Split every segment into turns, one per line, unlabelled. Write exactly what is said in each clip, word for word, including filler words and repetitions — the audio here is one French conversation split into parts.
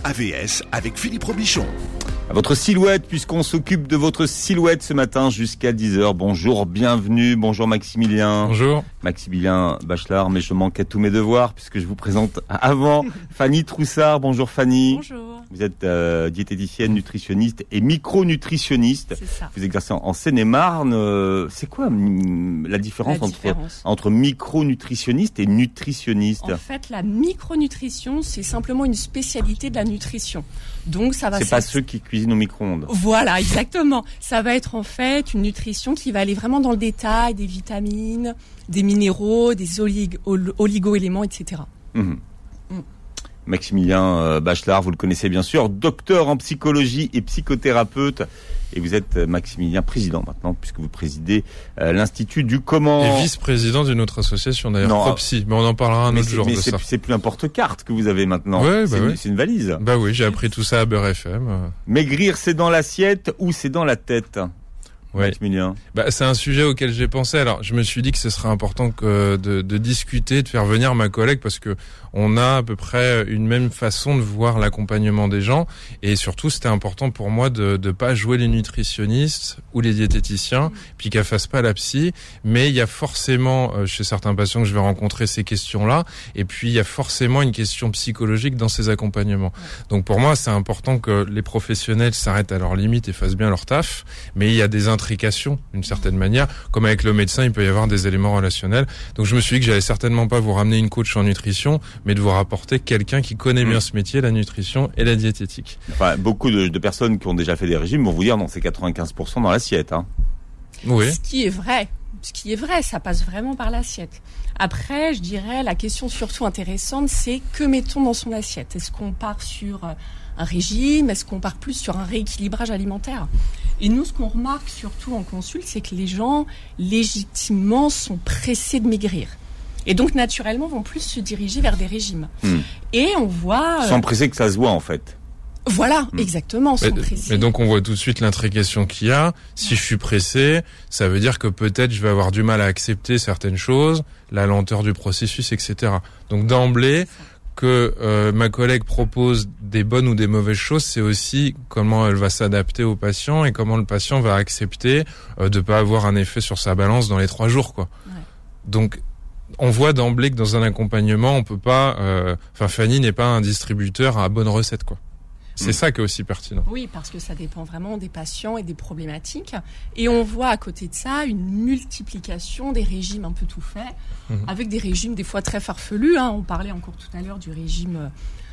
A V S avec Philippe Robichon.
À votre silhouette, puisqu'on s'occupe de votre silhouette ce matin jusqu'à dix heures. Bonjour, bienvenue. Bonjour Maximilien.
Bonjour.
Maximilien Bachelard, mais je manque à tous mes devoirs puisque je vous présente avant Fanny Troussard. Bonjour Fanny.
Bonjour.
Vous êtes euh, diététicienne, nutritionniste et micronutritionniste.
C'est ça.
Vous exercez en, en Seine-et-Marne. Euh, c'est quoi mm, la différence,
La
entre,
différence.
entre micronutritionniste et nutritionniste?
En fait, la micronutrition, c'est simplement une spécialité de la nutrition. Donc, ça va.
C'est pas ceux qui cuisinent au micro-ondes.
Voilà, exactement. Ça va être en fait une nutrition qui va aller vraiment dans le détail des vitamines, des minéraux, des olig- ol- oligo-éléments, et cetera.
Mmh. Mmh. Maximilien euh, Bachelard, vous le connaissez bien sûr, docteur en psychologie et psychothérapeute. Et vous êtes, euh, Maximilien, président maintenant, puisque vous présidez euh, l'Institut du Comment.
Et vice-président d'une autre association, d'ailleurs,
Non.
Propsy. Mais on en parlera un
mais
autre jour
mais
de
c'est,
ça.
c'est plus un porte-carte que vous avez maintenant.
Ouais, bah
c'est, une,
ouais.
c'est une valise.
Bah oui, j'ai appris tout ça à Beurre F M.
Maigrir, c'est dans l'assiette ou c'est dans la tête,
Ouais.
Maximilien?
Bah, c'est un sujet auquel j'ai pensé. Alors, je me suis dit que ce serait important que de, de discuter, de faire venir ma collègue, parce que on a à peu près une même façon de voir l'accompagnement des gens, et surtout, c'était important pour moi de de pas jouer les nutritionnistes ou les diététiciens, puis qu'elle fasse pas la psy. Mais il y a forcément euh, chez certains patients que je vais rencontrer ces questions-là, et puis il y a forcément une question psychologique dans ces accompagnements. Donc pour moi, c'est important que les professionnels s'arrêtent à leurs limites et fassent bien leur taf, mais il y a des intrications d'une certaine manière, comme avec le médecin, il peut y avoir des éléments relationnels. Donc je me suis dit que j'allais certainement pas vous ramener une coach en nutrition, mais de vous rapporter quelqu'un qui connaît bien ce métier, la nutrition et la diététique.
Enfin, beaucoup de, de personnes qui ont déjà fait des régimes vont vous dire non, c'est quatre-vingt-quinze pour cent dans l'assiette. Hein.
Oui.
Ce qui est vrai. Ce qui est vrai, ça passe vraiment par l'assiette. Après, je dirais, la question surtout intéressante, c'est que mettons dans son assiette? Est-ce qu'on part sur un régime? Est-ce qu'on part plus sur un rééquilibrage alimentaire? Et nous, ce qu'on remarque surtout en consulte, c'est que les gens, légitimement, sont pressés de maigrir. Et donc, naturellement, vont plus se diriger vers des régimes. Mmh. Et on voit...
Sans presser que ça se voit, en fait.
Voilà, mmh. exactement.
Mais, mais donc on voit tout de suite l'intrication qu'il y a. Si ouais. je suis pressé, ça veut dire que peut-être je vais avoir du mal à accepter certaines choses, la lenteur du processus, et cetera. Donc d'emblée, que euh, ma collègue propose des bonnes ou des mauvaises choses, c'est aussi comment elle va s'adapter au patient et comment le patient va accepter euh, de pas avoir un effet sur sa balance dans les trois jours, quoi. Ouais. Donc on voit d'emblée que dans un accompagnement, on peut pas. Euh, enfin, Fanny n'est pas un distributeur à bonne recette, quoi. C'est mmh. ça qui est aussi pertinent.
Oui, parce que ça dépend vraiment des patients et des problématiques. Et on voit à côté de ça une multiplication des régimes un peu tout faits, mmh. avec des régimes des fois très farfelus. Hein. On parlait encore tout à l'heure du régime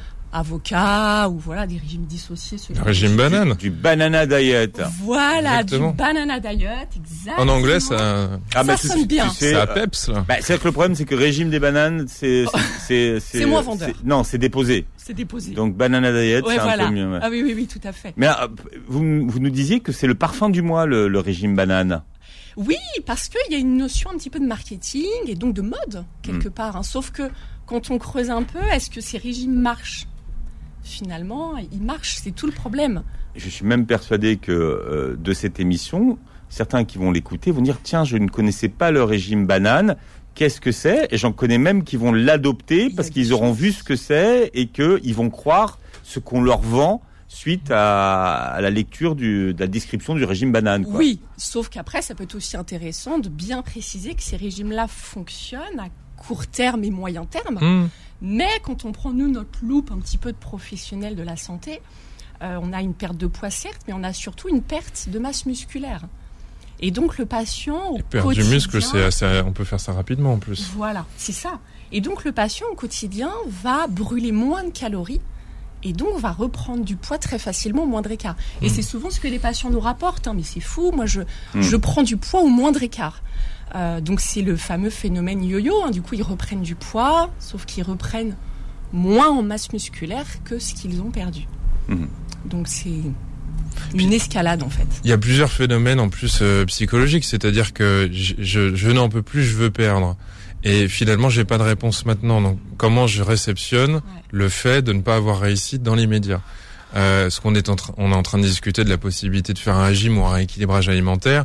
avocat ou voilà des régimes dissociés.
Le régime banane.
Du, du banana diet.
Voilà,
exactement.
Du banana diet, exactement.
En anglais, ça,
ah, ça sonne bien.
Tu sais,
ça peps, là.
Bah, c'est que le problème, c'est que régime des bananes, c'est, c'est, c'est,
c'est, c'est moins vendeur.
C'est, non, c'est déposé.
C'est déposé.
Donc, banana diet,
ouais,
c'est
voilà.
un peu mieux. Ouais.
Ah oui, oui, oui, tout à fait.
Mais vous, vous nous disiez que c'est le parfum du mois, le, le régime banane.
Oui, parce qu'il y a une notion un petit peu de marketing et donc de mode, quelque mmh. part. Hein. Sauf que, quand on creuse un peu, est-ce que ces régimes marchent? Finalement, il marche, c'est tout le problème.
Je suis même persuadé que euh, de cette émission, certains qui vont l'écouter vont dire « Tiens, je ne connaissais pas le régime banane, qu'est-ce que c'est ?» Et j'en connais même qui vont l'adopter parce qu'ils auront vu ce que c'est et qu'ils vont croire ce qu'on leur vend suite à, à la lecture du, de la description du régime banane. Quoi.
Oui, sauf qu'après, ça peut être aussi intéressant de bien préciser que ces régimes-là fonctionnent à court terme et moyen terme. Mmh. Mais quand on prend, nous, notre loupe un petit peu de professionnels de la santé, euh, on a une perte de poids, certes, mais on a surtout une perte de masse musculaire. Et donc, le patient, au
perte
quotidien...
du muscle, c'est assez, on peut faire ça rapidement, en plus.
Voilà, c'est ça. Et donc, le patient, au quotidien, va brûler moins de calories et donc va reprendre du poids très facilement au moindre écart. Mmh. Et c'est souvent ce que les patients nous rapportent. Hein, mais c'est fou, moi, je, mmh. je prends du poids au moindre écart. Euh, donc c'est le fameux phénomène yo-yo, hein. Du coup ils reprennent du poids, sauf qu'ils reprennent moins en masse musculaire que ce qu'ils ont perdu. Mmh. Donc c'est une escalade en fait.
Il y a plusieurs phénomènes en plus euh, psychologiques, c'est-à-dire que je, je, je n'en peux plus, je veux perdre. Et finalement j'ai pas de réponse maintenant, donc comment je réceptionne ouais. le fait de ne pas avoir réussi dans l'immédiat. Euh, ce qu'on est en train, on est en train de discuter de la possibilité de faire un régime ou un rééquilibrage alimentaire.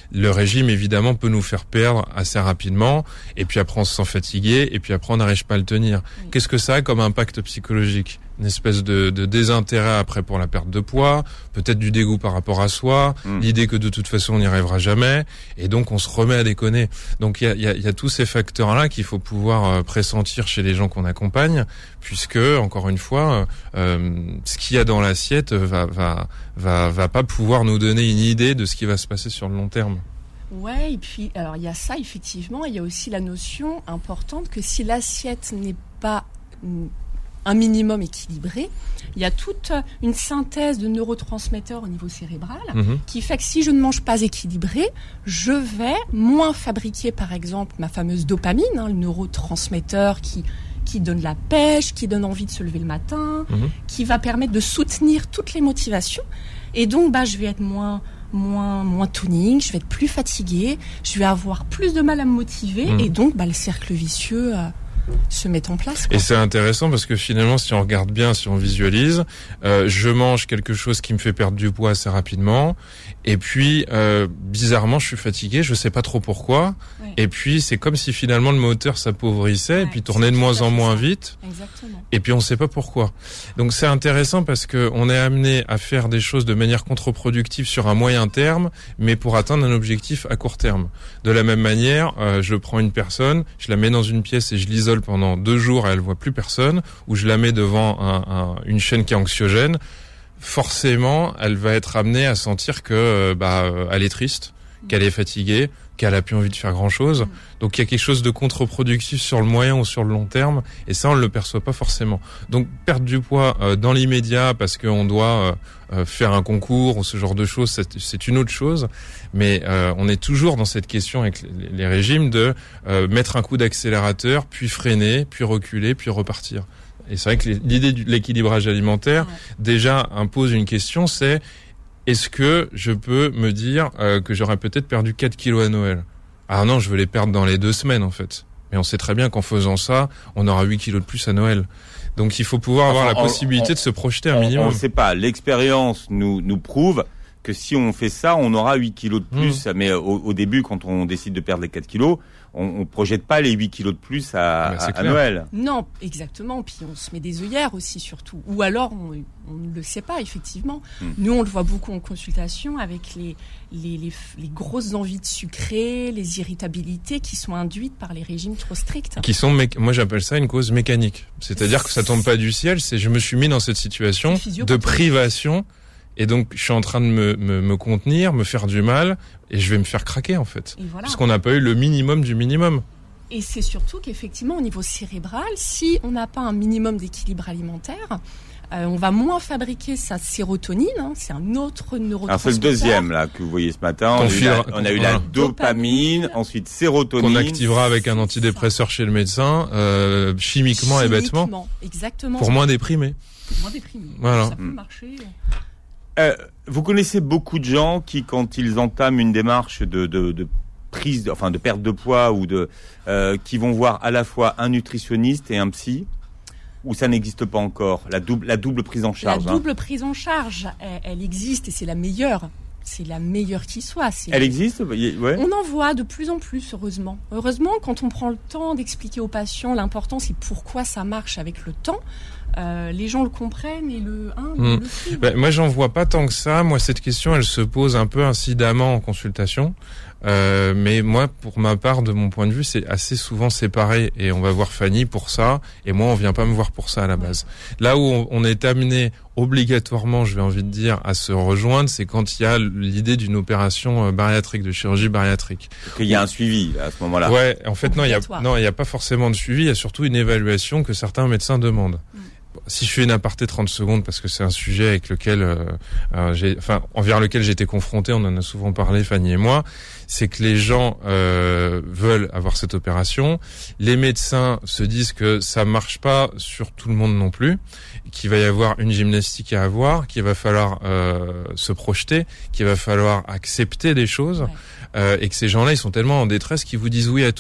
Le régime, évidemment, peut nous faire perdre assez rapidement, et puis après on se sent fatigué, et puis après on n'arrive pas à le tenir. Oui. Qu'est-ce que ça a comme impact psychologique ? Une espèce de, de désintérêt après pour la perte de poids, peut-être du dégoût par rapport à soi, mmh. l'idée que de toute façon on n'y arrivera jamais, et donc on se remet à déconner. Donc il y a, y, a, y a tous ces facteurs-là qu'il faut pouvoir euh, pressentir chez les gens qu'on accompagne, puisque encore une fois, euh, ce qu'il y a dans l'assiette va, va, va, va pas pouvoir nous donner une idée de ce qui va se passer sur le long terme.
Ouais, et puis alors il y a ça effectivement, il y a aussi la notion importante que si l'assiette n'est pas un minimum équilibré, il y a toute une synthèse de neurotransmetteurs au niveau cérébral mmh. qui fait que si je ne mange pas équilibré, je vais moins fabriquer par exemple ma fameuse dopamine, hein, le neurotransmetteur qui qui donne la pêche, qui donne envie de se lever le matin, mmh. qui va permettre de soutenir toutes les motivations. Et donc bah je vais être moins moins moins tuning, je vais être plus fatiguée, je vais avoir plus de mal à me motiver mmh. et donc bah le cercle vicieux euh, se met en place. Quoi.
Et c'est intéressant parce que finalement, si on regarde bien, si on visualise, euh, je mange quelque chose qui me fait perdre du poids assez rapidement, et puis euh, bizarrement, je suis fatigué, je sais pas trop pourquoi, ouais. et puis c'est comme si finalement le moteur s'appauvrissait, ouais, et puis tournait de moins en moins ça. vite,
Exactement.
et puis on sait pas pourquoi. Donc c'est intéressant parce que on est amené à faire des choses de manière contre-productive sur un moyen terme, mais pour atteindre un objectif à court terme. De la même manière, euh, je prends une personne, je la mets dans une pièce et je l'isole pendant deux jours et elle voit plus personne, ou je la mets devant un, un, une chaîne qui est anxiogène, forcément, elle va être amenée à sentir que euh, bah elle est triste, qu'elle est fatiguée, qu'elle a plus envie de faire grand chose. Donc il y a quelque chose de contre-productif sur le moyen ou sur le long terme, et ça on le perçoit pas forcément. Donc perdre du poids euh, dans l'immédiat parce qu'on doit euh, faire un concours ou ce genre de choses, c'est, c'est une autre chose. Mais euh, on est toujours dans cette question avec les, les régimes de euh, mettre un coup d'accélérateur, puis freiner, puis reculer, puis repartir. Et c'est vrai que l'idée de l'équilibrage alimentaire ouais. déjà impose une question, c'est est-ce que je peux me dire euh, que j'aurais peut-être perdu quatre kilos à Noël ? Ah non, je veux les perdre dans les deux semaines en fait. Mais on sait très bien qu'en faisant ça, on aura huit kilos de plus à Noël. Donc il faut pouvoir avoir enfin, la possibilité on, de se projeter un on, minimum.
On ne sait pas, l'expérience nous, nous prouve que si on fait ça, on aura huit kilos de plus. Mmh. Mais au, au début, quand on décide de perdre les quatre kilos, on ne projette pas les huit kilos de plus à,
bah,
à, à Noël.
Non, exactement. Puis on se met des œillères aussi, surtout. Ou alors, on, on ne le sait pas, effectivement. Mmh. Nous, on le voit beaucoup en consultation avec les, les, les, les grosses envies de sucrer, les irritabilités qui sont induites par les régimes trop stricts.
Qui sont, mé- moi j'appelle ça une cause mécanique. C'est-à-dire que ça tombe pas du ciel, c'est je me suis mis dans cette situation de privation. Et donc, je suis en train de me, me, me contenir, me faire du mal, et je vais me faire craquer, en fait. Voilà. Parce qu'on n'a pas eu le minimum du minimum.
Et c'est surtout qu'effectivement, au niveau cérébral, si on n'a pas un minimum d'équilibre alimentaire, euh, on va moins fabriquer sa sérotonine, hein, c'est un autre neurotransmetteur.
Alors, c'est le deuxième, là, que vous voyez ce matin. On a eu la, on a eu la dopamine, dopamine, ensuite sérotonine.
Qu'on activera avec un antidépresseur chez le médecin, euh, chimiquement, chimiquement et bêtement.
Exactement.
Pour moins déprimer.
Pour moins déprimer.
Voilà.
Ça peut mmh. marcher.
Euh, vous connaissez beaucoup de gens qui, quand ils entament une démarche de, de, de prise, de, enfin de perte de poids ou de, euh, qui vont voir à la fois un nutritionniste et un psy, ou ça n'existe pas encore, la double, la double prise en charge.
La
hein.
double prise en charge, elle, elle existe et c'est la meilleure. C'est la meilleure qui soit. C'est
Elle existe, ouais.
On en voit de plus en plus, heureusement. Heureusement, quand on prend le temps d'expliquer aux patients l'importance et pourquoi ça marche avec le temps, euh, les gens le comprennent et le, hein, mmh. le suivent.
Ben, moi, j'en vois pas tant que ça. Moi, cette question, elle se pose un peu incidemment en consultation. Euh, mais moi, pour ma part, de mon point de vue, c'est assez souvent séparé. Et on va voir Fanny pour ça, et moi, on vient pas me voir pour ça à la base. Ouais. Là où on, on est amené obligatoirement, je vais envie de dire, à se rejoindre, c'est quand il y a l'idée d'une opération bariatrique, de chirurgie bariatrique.
Il y a un suivi à ce moment-là.
Ouais, en fait, non, il y a non, il y a pas forcément de suivi. Il y a surtout une évaluation que certains médecins demandent. Mm. Si je fais une aparté trente secondes, parce que c'est un sujet avec lequel, euh, euh, j'ai, enfin, envers lequel j'ai été confronté, on en a souvent parlé, Fanny et moi, c'est que les gens euh, veulent avoir cette opération. Les médecins se disent que ça marche pas sur tout le monde non plus, qu'il va y avoir une gymnastique à avoir, qu'il va falloir euh, se projeter, qu'il va falloir accepter des choses, ouais. euh, et que ces gens-là, ils sont tellement en détresse qu'ils vous disent oui à tout.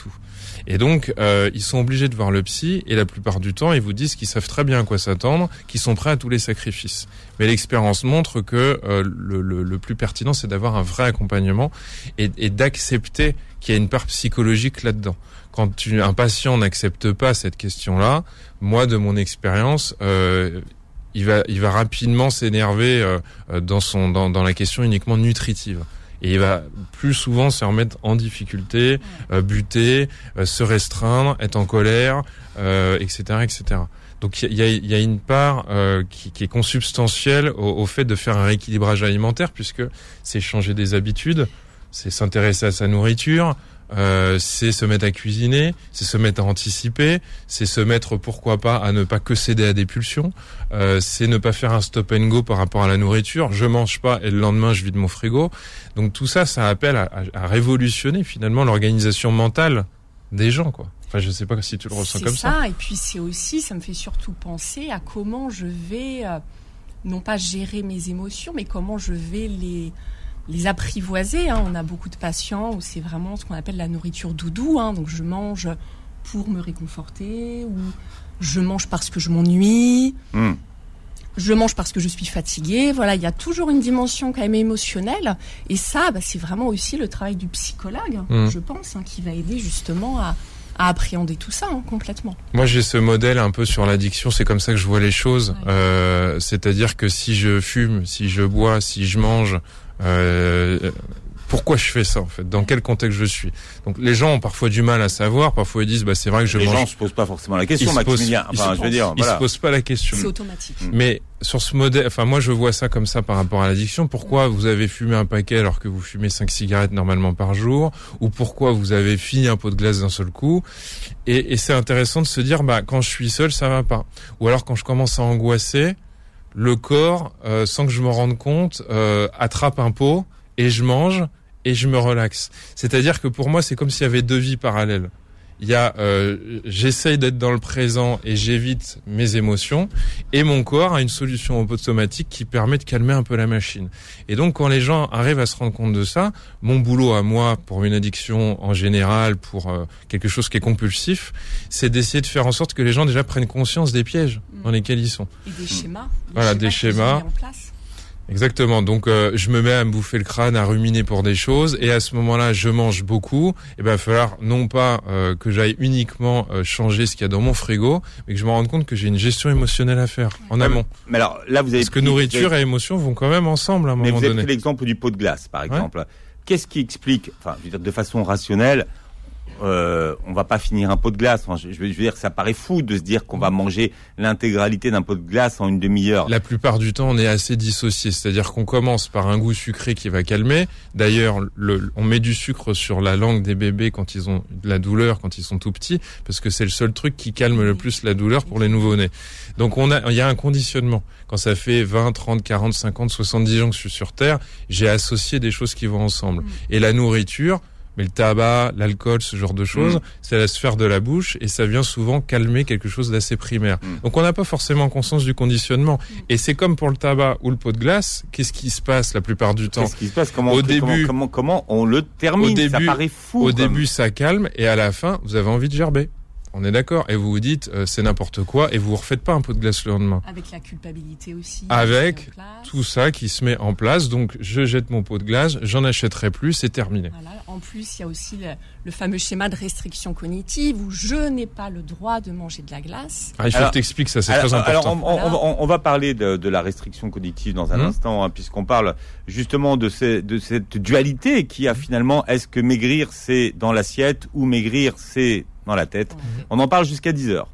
Et donc, euh, ils sont obligés de voir le psy, et la plupart du temps, ils vous disent qu'ils savent très bien à quoi s'attendre, qu'ils sont prêts à tous les sacrifices. Mais l'expérience montre que euh, le, le, le plus pertinent, c'est d'avoir un vrai accompagnement et, et d'accepter qu'il y a une part psychologique là-dedans. Quand tu, un patient n'accepte pas cette question-là, moi, de mon expérience, euh, il va, il va rapidement s'énerver euh, dans son, dans, dans la question uniquement nutritive. Et il va plus souvent se remettre en difficulté, euh, buter, euh, se restreindre, être en colère, euh, et cetera, et cetera. Donc il y a, y a une part euh, qui, qui est consubstantielle au, au fait de faire un rééquilibrage alimentaire, puisque c'est changer des habitudes, c'est s'intéresser à sa nourriture, euh, c'est se mettre à cuisiner, c'est se mettre à anticiper, c'est se mettre, pourquoi pas, à ne pas que céder à des pulsions, euh, c'est ne pas faire un stop and go par rapport à la nourriture, je mange pas et le lendemain je vide mon frigo. Donc tout ça, ça appelle à, à, à révolutionner finalement l'organisation mentale des gens, quoi. Enfin, je sais pas si tu le ressens
c'est
comme ça.
ça. Et puis c'est aussi, ça me fait surtout penser à comment je vais, euh, non pas gérer mes émotions, mais comment je vais les les apprivoiser. Hein. On a beaucoup de patients où c'est vraiment ce qu'on appelle la nourriture doudou. Hein. Donc je mange pour me réconforter, ou je mange parce que je m'ennuie, mmh. je mange parce que je suis fatiguée. Voilà, il y a toujours une dimension quand même émotionnelle. Et ça, bah, c'est vraiment aussi le travail du psychologue, mmh. je pense, hein, qui va aider justement à à appréhender tout ça, hein, complètement.
Moi, j'ai ce modèle un peu sur l'addiction, c'est comme ça que je vois les choses. Ouais. Euh, c'est-à-dire que si je fume, si je bois, si je mange, euh, pourquoi je fais ça en fait ? Dans quel contexte je suis ? Donc les gens ont parfois du mal à savoir, parfois ils disent bah c'est vrai que je
les
mange.
Les gens se posent pas forcément la question, Maximilien. Enfin, je veux dire,
ils
voilà.
se posent pas la question.
C'est automatique.
Mais sur ce modèle, enfin moi je vois ça comme ça par rapport à l'addiction. Pourquoi vous avez fumé un paquet alors que vous fumez cinq cigarettes normalement par jour ? Ou pourquoi vous avez fini un pot de glace d'un seul coup ? Et, et c'est intéressant de se dire bah quand je suis seul ça va pas. Ou alors quand je commence à angoisser, le corps euh, sans que je me rende compte euh, attrape un pot et je mange. Et je me relaxe. C'est-à-dire que pour moi, c'est comme s'il y avait deux vies parallèles. Il y a, euh, j'essaye d'être dans le présent et j'évite mes émotions. Et mon corps a une solution automatique qui permet de calmer un peu la machine. Et donc, quand les gens arrivent à se rendre compte de ça, mon boulot à moi, pour une addiction en général, pour euh, quelque chose qui est compulsif, c'est d'essayer de faire en sorte que les gens déjà prennent conscience des pièges mmh. dans lesquels ils sont.
Et des schémas.
Voilà,
des
schémas.
Des schémas.
Exactement. Donc euh, je me mets à me bouffer le crâne, à ruminer pour des choses, et à ce moment-là, je mange beaucoup. Et ben, il va falloir non pas euh, que j'aille uniquement euh, changer ce qu'il y a dans mon frigo, mais que je me rende compte que j'ai une gestion émotionnelle à faire en amont.
Mais alors là, vous avez
parce que nourriture et émotion vont quand même ensemble à un moment donné.
Mais vous avez pris l'exemple du pot de glace, par exemple. Ouais. Qu'est-ce qui explique, enfin, je veux dire, de façon rationnelle, euh, on va pas finir un pot de glace. Enfin, je, je veux dire, ça paraît fou de se dire qu'on va manger l'intégralité d'un pot de glace en une demi-heure.
La plupart du temps, on est assez dissocié. C'est-à-dire qu'on commence par un goût sucré qui va calmer. D'ailleurs, le, on met du sucre sur la langue des bébés quand ils ont de la douleur, quand ils sont tout petits, parce que c'est le seul truc qui calme le plus la douleur pour les nouveau-nés. Donc, on a, il y a un conditionnement. Quand ça fait vingt, trente, quarante, cinquante, soixante-dix ans que je suis sur Terre, j'ai associé des choses qui vont ensemble. Et la nourriture, mais le tabac, l'alcool, ce genre de choses, mmh. c'est la sphère de la bouche et ça vient souvent calmer quelque chose d'assez primaire. Mmh. Donc on n'a pas forcément conscience du conditionnement. Mmh. Et c'est comme pour le tabac ou le pot de glace, qu'est-ce qui se passe la plupart du temps ?
Qu'est-ce qui se passe ? Comment,
au
comment,
début,
comment, comment on le termine ?
Au début,
ça paraît fou.
Au
comme...
début, ça calme et à la fin, vous avez envie de gerber. On est d'accord. Et vous vous dites, euh, c'est n'importe quoi et vous ne refaites pas un pot de glace le lendemain.
Avec la culpabilité aussi.
Avec tout ça qui se met en place. Donc, je jette mon pot de glace, j'en achèterai plus, c'est terminé.
Voilà. En plus, il y a aussi le, le fameux schéma de restriction cognitive où je n'ai pas le droit de manger de la glace.
Ah, il faut alors, que tu expliques ça, c'est alors, très important.
Alors, on, on, on, on va parler de, de la restriction cognitive dans un mmh. instant, hein, puisqu'on parle justement de, ces, de cette dualité qui a finalement, est-ce que maigrir c'est dans l'assiette ou maigrir c'est dans la tête. Mmh. On en parle jusqu'à dix heures.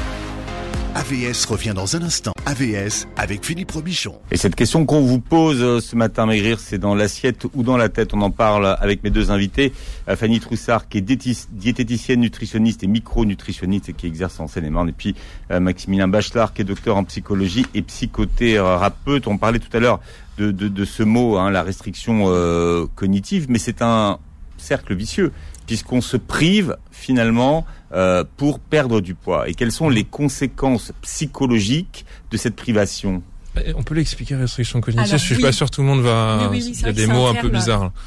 A V S revient dans un instant. A V S avec Philippe Robichon.
Et cette question qu'on vous pose ce matin, maigrir, c'est dans l'assiette ou dans la tête ? On en parle avec mes deux invités. Fanny Troussard, qui est diététicienne, nutritionniste et micronutritionniste et qui exerce en Seine-et-Marne. Et puis Maximilien Bachelard, qui est docteur en psychologie et psychothérapeute. On parlait tout à l'heure de, de, de ce mot, hein, la restriction euh, cognitive, mais c'est un cercle vicieux, puisqu'on se prive finalement euh, pour perdre du poids. Et quelles sont les conséquences psychologiques de cette privation ?
On peut l'expliquer, restriction cognitive.
Alors,
je suis
oui.
pas sûr que tout le monde va...
Oui, oui, oui,
il y a des mots un peu bizarres.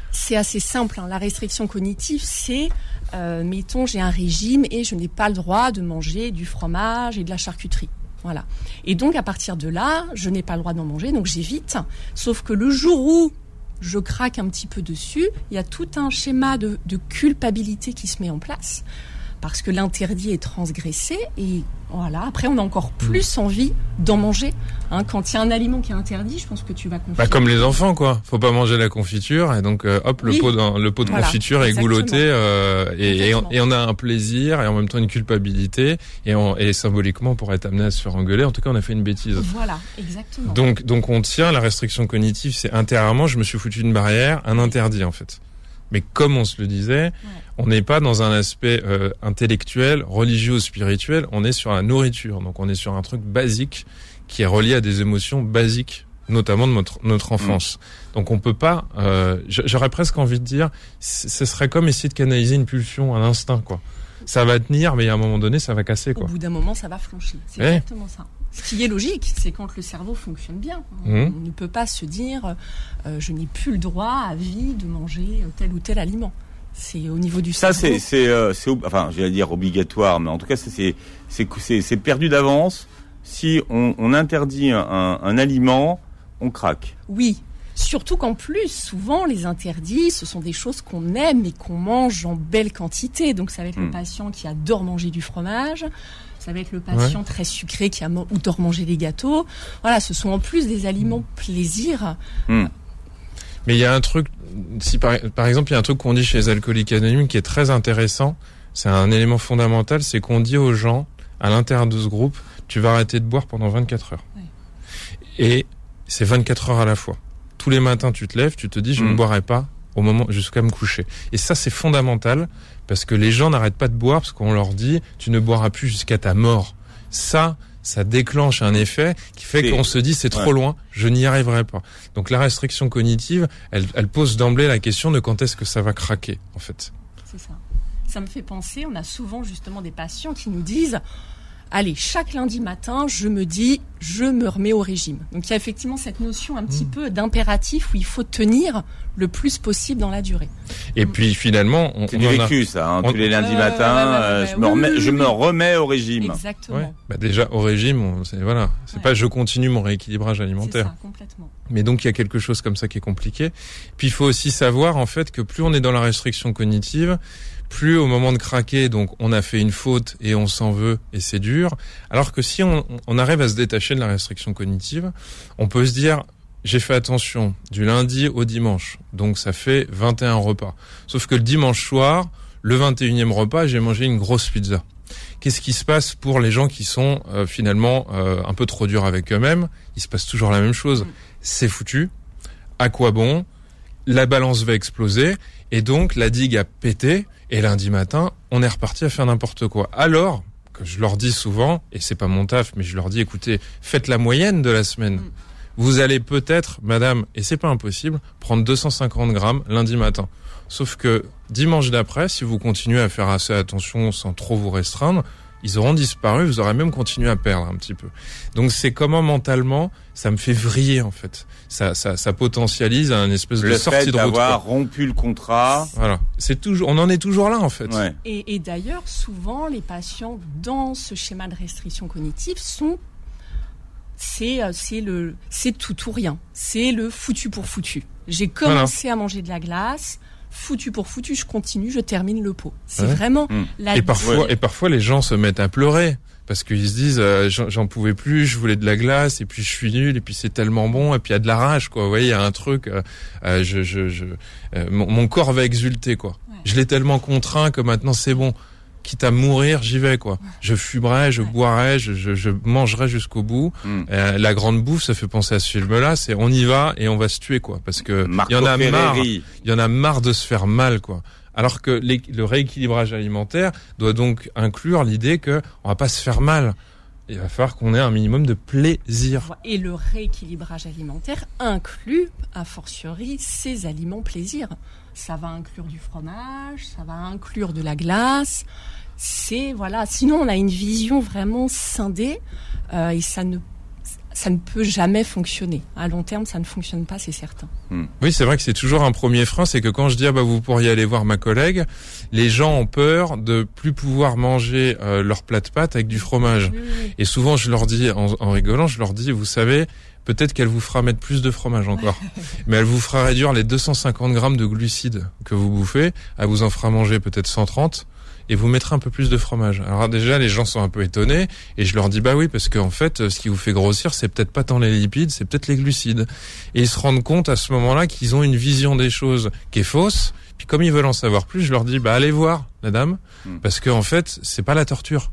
C'est assez simple. Hein. La restriction cognitive, c'est, euh, mettons, j'ai un régime et je n'ai pas le droit de manger du fromage et de la charcuterie. Voilà. Et donc, à partir de là, je n'ai pas le droit d'en manger, donc j'évite. Sauf que le jour où je craque un petit peu dessus, il y a tout un schéma de, de culpabilité qui se met en place. Parce que l'interdit est transgressé et voilà. Après, on a encore plus envie d'en manger. Hein, quand il y a un aliment qui est interdit, je pense que tu vas confirmer.
Bah, comme les enfants, quoi. Faut pas manger la confiture et donc euh, hop, le
oui.
pot, dans, le pot de
Voilà,
confiture est gouloté euh, et, et, on,
Exactement.
et on a un plaisir et en même temps une culpabilité et, on, et symboliquement on pourrait être amené à se faire engueuler. En tout cas, on a fait une bêtise.
Voilà, exactement.
Donc, donc on tient la restriction cognitive, c'est intérieurement, je me suis foutu une barrière, un interdit en fait. Mais comme on se le disait, ouais. on n'est pas dans un aspect euh, intellectuel, religieux ou spirituel, on est sur la nourriture. Donc on est sur un truc basique qui est relié à des émotions basiques, notamment de notre, notre enfance. Mmh. Donc on peut pas, euh, j'aurais presque envie de dire, ce serait comme essayer de canaliser une pulsion, un instinct, quoi. Ça va tenir, mais à un moment donné, ça va casser, quoi.
Au bout d'un moment, ça va flancher. C'est
ouais.
exactement ça. Ce qui est logique, c'est quand le cerveau fonctionne bien. Mmh. On ne peut pas se dire euh, je n'ai plus le droit à vie de manger tel ou tel aliment. C'est au niveau du
ça,
cerveau.
Ça, c'est, c'est, euh, c'est, enfin, j'allais dire obligatoire, mais en tout cas, c'est, c'est, c'est, c'est, c'est perdu d'avance. Si on, on interdit un, un, un aliment, on craque.
Oui. Surtout qu'en plus, souvent, les interdits, ce sont des choses qu'on aime et qu'on mange en belle quantité. Donc, ça va être mmh. le patient qui adore manger du fromage. Ça va être le patient ouais. très sucré qui adore manger des gâteaux. Voilà, ce sont en plus des aliments plaisir.
Mmh. Mais il y a un truc, si par, par exemple, il y a un truc qu'on dit chez les alcooliques anonymes qui est très intéressant. C'est un élément fondamental, c'est qu'on dit aux gens, à l'intérieur de ce groupe, tu vas arrêter de boire pendant vingt-quatre heures. Ouais. Et c'est vingt-quatre heures à la fois. Tous les matins, tu te lèves, tu te dis, je mmh. ne boirai pas au moment jusqu'à me coucher. Et ça, c'est fondamental parce que les gens n'arrêtent pas de boire parce qu'on leur dit, tu ne boiras plus jusqu'à ta mort. Ça, ça déclenche un effet qui fait c'est... qu'on se dit, c'est trop ouais. loin, je n'y arriverai pas. Donc la restriction cognitive, elle, elle pose d'emblée la question de quand est-ce que ça va craquer, en fait.
C'est ça. Ça me fait penser, on a souvent justement des patients qui nous disent, allez, chaque lundi matin, je me dis, je me remets au régime. Donc il y a effectivement cette notion un petit mmh. peu d'impératif où il faut tenir le plus possible dans la durée.
Et mmh. puis finalement, on,
c'est
on
du
en
vécu
a...
ça. Hein,
on...
tous les lundis euh, matins, ouais, ouais, ouais, euh, je, me, remets, oui, je me remets au régime.
Exactement.
Ouais. Bah déjà au régime, on, c'est voilà, c'est ouais. pas je continue mon rééquilibrage alimentaire.
C'est ça, complètement.
Mais donc il y a quelque chose comme ça qui est compliqué. Puis il faut aussi savoir en fait que plus on est dans la restriction cognitive, plus au moment de craquer, donc on a fait une faute et on s'en veut et c'est dur. Alors que si on, on arrive à se détacher de la restriction cognitive, on peut se dire, j'ai fait attention du lundi au dimanche, donc ça fait vingt et un repas. Sauf que le dimanche soir, le vingt et unième repas, j'ai mangé une grosse pizza. Qu'est-ce qui se passe pour les gens qui sont euh, finalement euh, un peu trop durs avec eux-mêmes ? Il se passe toujours la même chose. C'est foutu. À quoi bon ? La balance va exploser et donc la digue a pété. Et lundi matin, on est reparti à faire n'importe quoi. Alors que je leur dis souvent, et c'est pas mon taf, mais je leur dis, écoutez, faites la moyenne de la semaine. Mmh. Vous allez peut-être, madame, et c'est pas impossible, prendre deux cent cinquante grammes lundi matin. Sauf que dimanche d'après, si vous continuez à faire assez attention sans trop vous restreindre, ils auront disparu, vous aurez même continué à perdre un petit peu. Donc c'est comment mentalement, ça me fait vriller en fait. Ça, ça, ça potentialise un espèce
le
de sortie de route.
Le fait d'avoir rompu le contrat.
Voilà, c'est toujours, on en est toujours là en fait.
Ouais.
Et, et d'ailleurs, souvent les patients dans ce schéma de restriction cognitive sont, c'est, c'est le, c'est tout ou rien. C'est le foutu pour foutu. J'ai commencé voilà. à manger de la glace. Foutu pour foutu, je continue, je termine le pot. C'est ouais. vraiment mmh. la
et parfois ouais. et parfois les gens se mettent à pleurer parce qu'ils se disent euh, j'en, j'en pouvais plus, je voulais de la glace et puis je suis nul et puis c'est tellement bon et puis il y a de la rage quoi. Vous voyez, il y a un truc euh, euh, je je je euh, mon, mon corps va exulter quoi. Ouais. Je l'ai tellement contraint que maintenant c'est bon. Quitte à mourir, j'y vais quoi. Ouais. Je fumerai, je ouais. boirai, je, je, je mangerai jusqu'au bout. Mm. Euh, la grande bouffe, ça fait penser à ce film-là. C'est on y va et on va se tuer quoi, parce que il y en a Ferreri. marre. Il y en a marre de se faire mal quoi. Alors que les, le rééquilibrage alimentaire doit donc inclure l'idée que on va pas se faire mal. Il va falloir qu'on ait un minimum de plaisir.
Et le rééquilibrage alimentaire inclut, a fortiori, ces aliments plaisir. Ça va inclure du fromage, ça va inclure de la glace. C'est voilà. Sinon, on a une vision vraiment scindée euh, et ça ne ça ne peut jamais fonctionner. À long terme, ça ne fonctionne pas, c'est certain.
Mmh. Oui, c'est vrai que c'est toujours un premier frein, c'est que quand je dis ah bah vous pourriez aller voir ma collègue, les gens ont peur de plus pouvoir manger euh, leur plat de pâtes avec du fromage.
Oui, oui.
Et souvent je leur dis en, en rigolant, je leur dis vous savez, peut-être qu'elle vous fera mettre plus de fromage encore, mais elle vous fera réduire les deux cent cinquante grammes de glucides que vous bouffez, elle vous en fera manger peut-être cent trente. Et vous mettrez un peu plus de fromage. Alors déjà, les gens sont un peu étonnés, et je leur dis bah oui, parce qu'en fait, ce qui vous fait grossir, c'est peut-être pas tant les lipides, c'est peut-être les glucides. Et ils se rendent compte à ce moment-là qu'ils ont une vision des choses qui est fausse. Puis comme ils veulent en savoir plus, je leur dis bah allez voir la dame, mmh. parce qu'en fait, c'est pas la torture.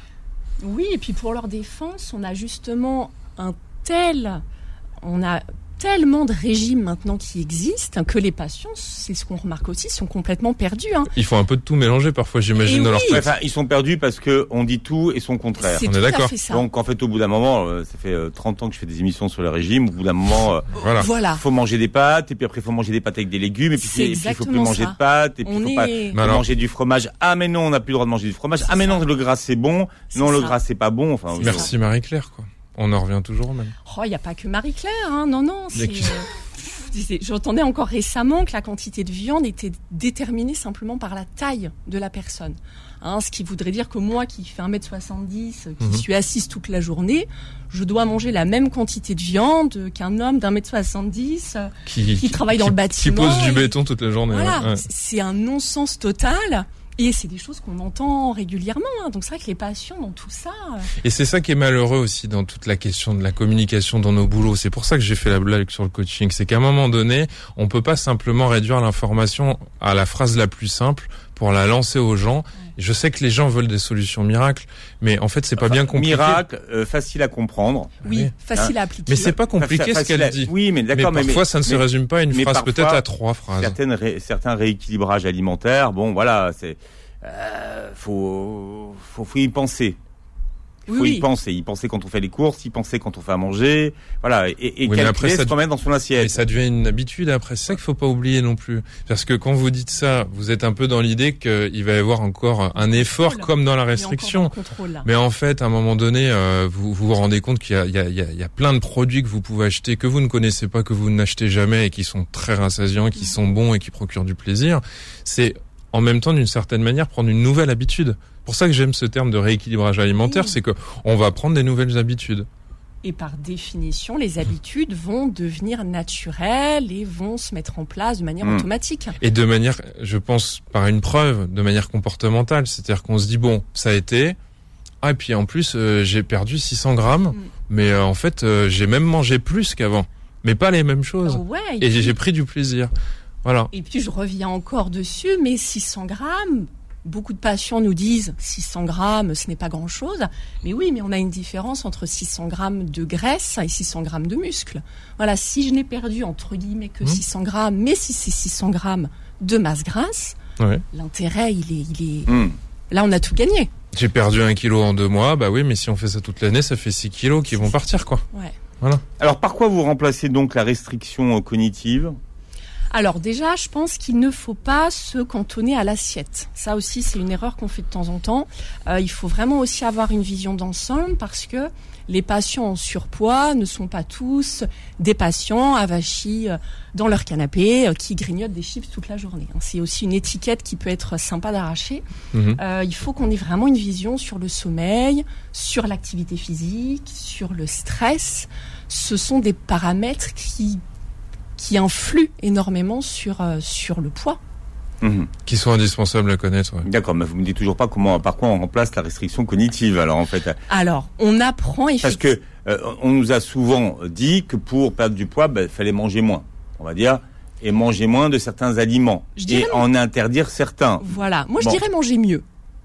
Oui, et puis pour leur défense, on a justement un tel, on a tellement de régimes maintenant qui existent que les patients, c'est ce qu'on remarque aussi, sont complètement perdus. Hein.
Ils font un peu de tout mélanger parfois, j'imagine,
et
dans
oui.
leur tête.
Enfin, ils sont perdus parce que on dit tout et son contraire.
C'est
on
tout
est d'accord.
À fait ça.
Donc en fait, au bout d'un moment, euh, ça fait euh, trente ans que je fais des émissions sur le régime. Au bout d'un moment, euh,
voilà.
voilà.
faut manger des pâtes, et puis après, faut manger des pâtes avec des légumes, et puis
C'est
il faut plus
exactement
manger
ça.
de pâtes, et puis
On
faut
est-
pas
Mais
faut
alors-
manger du fromage. Ah mais non, on n'a plus le droit de manger du fromage.
C'est
Ah mais non,
ça.
le gras c'est bon.
C'est
Non, le
ça.
gras c'est pas bon. Enfin,
C'est
Merci Marie-Claire, quoi. On en revient toujours au même.
Oh, il n'y a pas que Marie-Claire, hein. Non, non. C'est,
D'accord.
euh, c'est- j'entendais encore récemment que la quantité de viande était déterminée simplement par la taille de la personne. Hein, ce qui voudrait dire que moi, qui fais un mètre soixante-dix, qui
Mhm.
suis assise toute la journée, je dois manger la même quantité de viande qu'un homme d'un mètre soixante-dix euh,
Qui,
qui travaille dans
qui-
le bâtiment.
Qui pose du
et-
béton toute la journée.
Voilà,
ouais, ouais.
c'est un non-sens total. Et c'est des choses qu'on entend régulièrement. Hein. Donc c'est vrai que les patients dans tout ça... euh,
Et c'est ça qui est malheureux aussi dans toute la question de la communication dans nos boulots. C'est pour ça que j'ai fait la blague sur le coaching. C'est qu'à un moment donné, on peut pas simplement réduire l'information à la phrase la plus simple pour la lancer aux gens. Je sais que les gens veulent des solutions miracles, mais en fait, c'est pas
Enfin,
bien compliqué.
Miracle, euh, facile à comprendre.
Oui,
Oui.
facile à appliquer.
Mais c'est pas compliqué
Fa-
ce
facile
qu'elle
à-
dit.
Oui, mais
Mais
d'accord, mais,
parfois,
mais-
ça ne se
mais
résume pas à une
mais
phrase,
parfois,
peut-être à trois phrases.
certaines ré- certains rééquilibrages alimentaires. Bon, voilà, c'est euh, faut, faut faut y penser. Il faut
Oui,
y
oui.
penser. Y penser quand on fait les courses, y penser quand on fait à manger. Voilà, et, et
Oui, mais après,
calculer
ça
ce qu'on met dans son assiette.
Et ça devient une habitude après. C'est ça qu'il faut pas oublier non plus. Parce que quand vous dites ça, vous êtes un peu dans l'idée qu'il va y avoir encore un effort
Contrôle.
comme dans la
Il y a
restriction.
encore un contrôle, là.
Mais en fait, à un moment donné, euh, vous, vous vous rendez compte qu'il y a, il y, a, il y, a, il y a plein de produits que vous pouvez acheter, que vous ne connaissez pas, que vous n'achetez jamais et qui sont très rassasiants, qui sont bons et qui procurent du plaisir. C'est en même temps, d'une certaine manière, prendre une nouvelle habitude. C'est pour ça que j'aime ce terme de rééquilibrage alimentaire,
Oui.
c'est que on va prendre des nouvelles habitudes.
Et par définition, les habitudes vont devenir naturelles et vont se mettre en place de manière
Mmh.
automatique.
Et de manière, je pense, par une preuve, de manière comportementale. C'est-à-dire qu'on se dit, bon, ça a été... Ah, et puis en plus, euh, j'ai perdu six cents grammes,
Mm.
mais euh, en fait, euh, j'ai même mangé plus qu'avant. Mais pas les mêmes choses.
Oh, ouais, et,
Et
puis,
j'ai j'ai pris du plaisir. Voilà.
et puis je reviens encore dessus, mais six cents grammes, beaucoup de patients nous disent six cents grammes, ce n'est pas grand-chose. Mais oui, mais on a une différence entre six cents grammes de graisse et six cents grammes de muscle. Voilà, si je n'ai perdu entre guillemets que
Mmh.
six cents grammes, mais si c'est six cents grammes de masse grasse,
Ouais.
l'intérêt, il est, il est...
Hum.
Là, on a tout gagné.
J'ai perdu un kilo en deux mois, bah oui, mais si on fait ça toute l'année, ça fait six kilos qui vont partir, quoi.
Ouais.
Alors, par quoi vous remplacez donc la restriction euh, cognitive?
Alors déjà, je pense qu'il ne faut pas se cantonner à l'assiette. Ça aussi, c'est une erreur qu'on fait de temps en temps. Euh, il faut vraiment aussi avoir une vision d'ensemble parce que les patients en surpoids ne sont pas tous des patients avachis euh, dans leur canapé euh, qui grignotent des chips toute la journée. C'est aussi une étiquette qui peut être sympa d'arracher.
Mhm.
Euh, il faut qu'on ait vraiment une vision sur le sommeil, sur l'activité physique, sur le stress. Ce sont des paramètres qui qui influent énormément sur euh, sur le poids.
Mhm.
Qui sont indispensables à connaître. Ouais.
D'accord, mais vous me dites toujours pas comment, par quoi on remplace la restriction cognitive. Alors en fait,
Alors, on apprend
parce
effectivement.
que euh, on nous a souvent dit que pour perdre du poids, il fallait manger moins. On va dire et manger moins de certains aliments
Je dirais
et en interdire certains.
Voilà, moi
Bon.
je dirais manger mieux.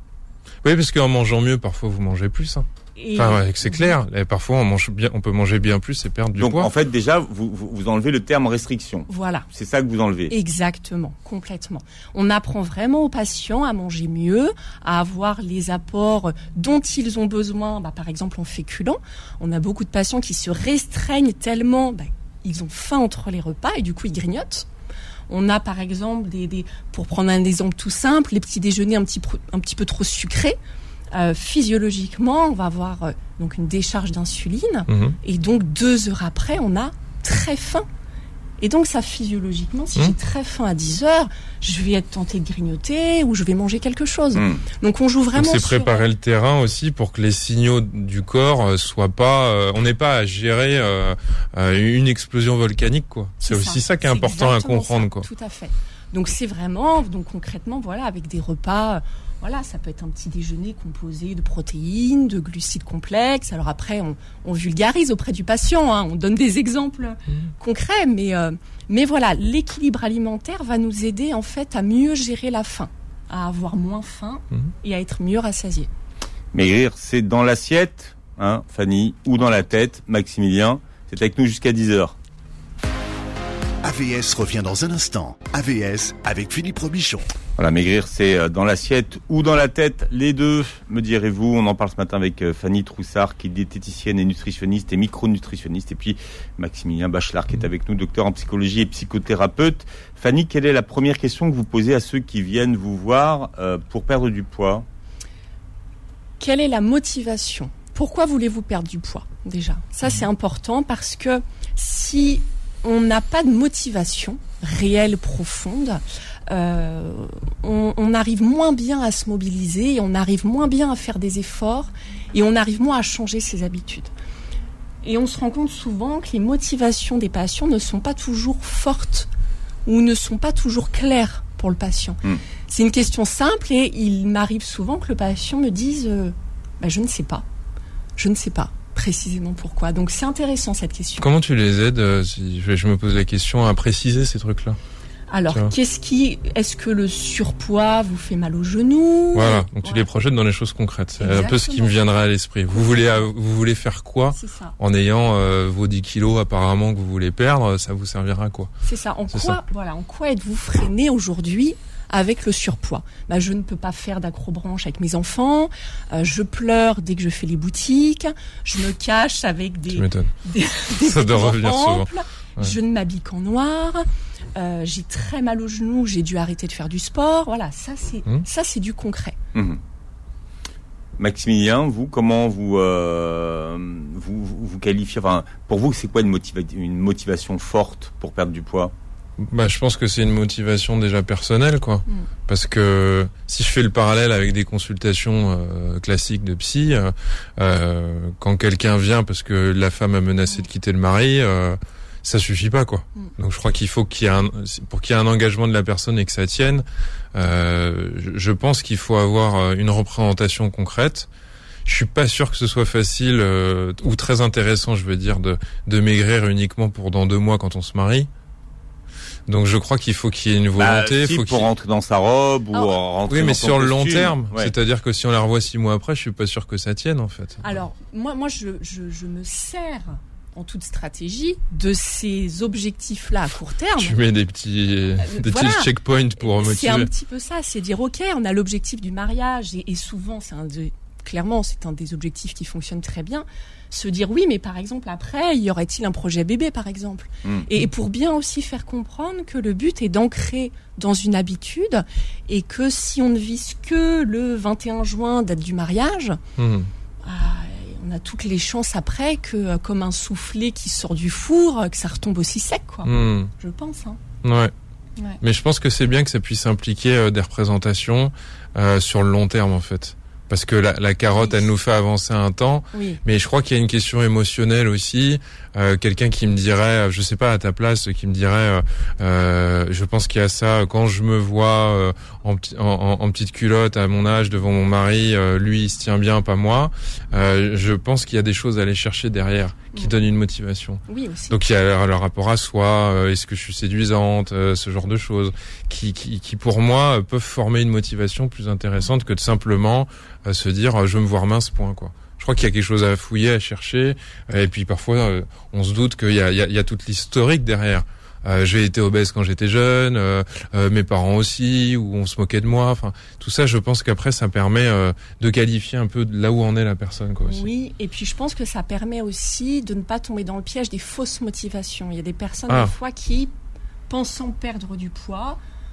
Oui, parce qu'en mangeant mieux, parfois vous mangez plus. Hein.
Et
Enfin, ouais, c'est clair. Et parfois, on mange bien, on peut manger bien plus et perdre du
Donc
poids.
en fait déjà vous, vous vous enlevez le terme restriction.
Voilà.
C'est ça que vous enlevez.
Exactement, complètement. On apprend vraiment aux patients à manger mieux, à avoir les apports dont ils ont besoin, bah, par exemple en féculents. On a beaucoup de patients qui se restreignent tellement, bah, ils ont faim entre les repas et du coup ils grignotent. On a par exemple, des, des, pour prendre un exemple tout simple, les petits déjeuners un petit, pro- un petit peu trop sucrés. euh, physiologiquement, on va avoir euh, donc une décharge d'insuline,
Mmh.
et donc deux heures après, on a très faim. Et donc ça, physiologiquement, si
Mmh.
j'ai très faim à dix heures, je vais être tentée de grignoter ou je vais manger quelque chose.
Mmh.
Donc on joue vraiment
Donc c'est
sur...
préparer le terrain aussi pour que les signaux du corps euh, soient pas, euh, on n'ait pas à gérer euh, euh, une explosion volcanique, quoi. C'est, c'est aussi ça, ça qui est
c'est
important à comprendre,
ça,
quoi.
Tout à fait. Donc c'est vraiment, donc concrètement, voilà, avec des repas, euh, voilà, ça peut être un petit déjeuner composé de protéines, de glucides complexes. Alors après, on, on vulgarise auprès du patient, hein, on donne des exemples mmh. concrets, mais euh, mais voilà, l'équilibre alimentaire va nous aider en fait à mieux gérer la faim, à avoir moins faim mmh. et à être mieux rassasié.
Maigrir, c'est dans l'assiette, hein, Fanny, ou dans la tête, Maximilien. C'est avec nous jusqu'à dix heures.
A V S revient dans un instant. A V S avec Philippe Robichon.
Voilà, maigrir, c'est dans l'assiette ou dans la tête, les deux, me direz-vous. On en parle ce matin avec Fanny Troussard, qui est diététicienne et nutritionniste et micronutritionniste. Et puis Maximilien Bachelard, qui est avec nous, docteur en psychologie et psychothérapeute. Fanny, quelle est la première question que vous posez à ceux qui viennent vous voir euh, pour perdre du poids ?
Quelle est la motivation ? Pourquoi voulez-vous perdre du poids, déjà ? Ça, c'est important parce que si on n'a pas de motivation réelle, profonde, euh, on, on arrive moins bien à se mobiliser, et on arrive moins bien à faire des efforts, et on arrive moins à changer ses habitudes. Et on se rend compte souvent que les motivations des patients ne sont pas toujours fortes ou ne sont pas toujours claires pour le patient. Mmh. C'est une question simple, et il m'arrive souvent que le patient me dise euh, bah, « je ne sais pas, je ne sais pas ». Précisément pourquoi. Donc c'est intéressant cette question.
Comment tu les aides, euh, si je, je me pose la question, à préciser ces trucs-là ?
Alors, qu'est-ce qui, est-ce que le surpoids vous fait mal aux genoux ?
Voilà, donc tu voilà. les projettes dans les choses concrètes. C'est Exactement. Un peu ce qui me viendrait à l'esprit. Vous voulez, vous voulez faire quoi en ayant euh, vos dix kilos apparemment que vous voulez perdre ? Ça vous servira à quoi ?
C'est ça. En C'est quoi, ça. Voilà, en quoi êtes-vous freiné aujourd'hui avec le surpoids ? Bah, je ne peux pas faire d'acrobranche avec mes enfants, euh, je pleure dès que je fais les boutiques, je me cache avec des...
Tu m'étonnes.
Des, des
ça doit revenir souvent.
Ouais. Je ne m'habille qu'en noir, euh, j'ai très mal aux genoux, j'ai dû arrêter de faire du sport. Voilà, ça c'est, mmh. ça, c'est du concret.
Mmh. Maximilien, vous, comment vous, euh, vous, vous, vous qualifiez, enfin, pour vous, c'est quoi une, motiva- une motivation forte pour perdre du poids ?
Bah, je pense que c'est une motivation déjà personnelle, quoi. Mmh. Parce que si je fais le parallèle avec des consultations euh, classiques de psy, euh, euh, quand quelqu'un vient parce que la femme a menacé mmh. de quitter le mari, euh, ça suffit pas, quoi. Mmh. Donc je crois qu'il faut qu'il y ait un, pour qu'il y ait un engagement de la personne et que ça tienne, euh, je, je pense qu'il faut avoir une représentation concrète. Je suis pas sûr que ce soit facile euh, ou très intéressant, je veux dire, de, de maigrir uniquement pour dans deux mois quand on se marie. Donc je crois qu'il faut qu'il y ait une volonté.
Bah, si,
faut
pour
qu'il...
rentrer dans sa robe ou
Alors,
rentrer
oui, mais
dans son
sur le
costume.
long terme,
ouais.
C'est-à-dire que si on la revoit six mois après, je suis pas sûr que ça tienne en fait.
Alors moi, moi, je, je, je me sers en toute stratégie de ces objectifs-là à court terme.
Tu mets des petits, euh, des
voilà.
petits checkpoints pour motiver.
C'est un petit peu ça, c'est dire ok, on a l'objectif du mariage et, et souvent c'est un de, clairement c'est un des objectifs qui fonctionne très bien. Se dire oui, mais par exemple après, y aurait-il un projet bébé par exemple mmh. et, et pour bien aussi faire comprendre que le but est d'ancrer dans une habitude et que si on ne vise que le vingt et un juin, date du mariage, mmh. bah, on a toutes les chances après que comme un soufflet qui sort du four, que ça retombe aussi sec, quoi. Mmh. Je pense. Hein.
Ouais. ouais. Mais je pense que c'est bien que ça puisse impliquer euh, des représentations euh, sur le long terme en fait. Parce que la, la carotte, oui. elle nous fait avancer un temps. Oui. Mais je crois qu'il y a une question émotionnelle aussi. Euh, quelqu'un qui me dirait, je sais pas, à ta place, qui me dirait, euh, euh, je pense qu'il y a ça, quand je me vois euh, en, en, en petite culotte à mon âge devant mon mari, euh, lui il se tient bien, pas moi. Euh, je pense qu'il y a des choses à aller chercher derrière qui oui. donnent une motivation.
Oui, aussi.
Donc il y a le rapport à soi, euh, est-ce que je suis séduisante, euh, ce genre de choses, qui, qui, qui pour moi peuvent former une motivation plus intéressante que de simplement à se dire je veux me voir mince, point, quoi. Je crois qu'il y a quelque chose à fouiller, à chercher, et puis parfois euh, on se doute qu'il y a, il y a, il y a toute l'historique derrière. Euh, j'ai été obèse quand j'étais jeune, euh, euh, mes parents aussi, où on se moquait de moi. Enfin, tout ça, je pense qu'après ça permet euh, de qualifier un peu là où en est la personne, quoi. Aussi.
Oui, et puis je pense que ça permet aussi de ne pas tomber dans le piège des fausses motivations. Il y a des personnes
ah.
des fois qui, pensant perdre du poids,